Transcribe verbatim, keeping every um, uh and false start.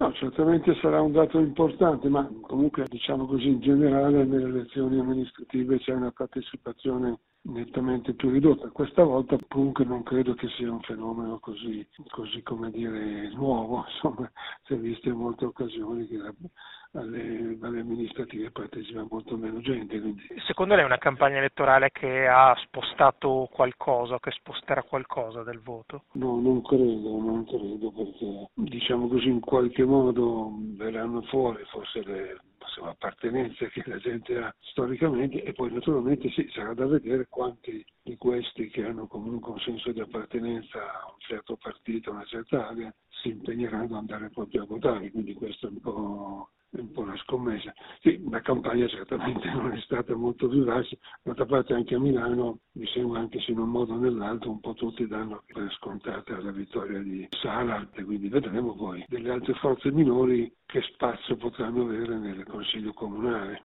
No, certamente sarà un dato importante, ma comunque diciamo così in generale nelle elezioni amministrative c'è una partecipazione nettamente più ridotta. Questa volta comunque non credo che sia un fenomeno così, così come dire, nuovo, insomma, si è visto in molte occasioni che alle, alle amministrative partecipa molto meno gente. Quindi. Secondo lei è una campagna elettorale che ha spostato qualcosa, che sposterà qualcosa del voto? No, non credo, non credo, perché diciamo così in qualche modo verranno fuori forse le insomma, appartenenze che la gente ha storicamente, e poi naturalmente sì, sarà da vedere quanti di questi che hanno comunque un senso di appartenenza a un certo partito, a una certa area, si impegneranno ad andare proprio a votare, quindi questo è un po', è un po' una scommessa. Sì, la campagna certamente non è stata molto vivace, d'altra parte anche a Milano mi sembra anche se in un modo o nell'altro un po' tutti danno per scontata la vittoria di Sala, e quindi vedremo poi delle altre forze minori che spazio potranno avere nel Consiglio Comunale.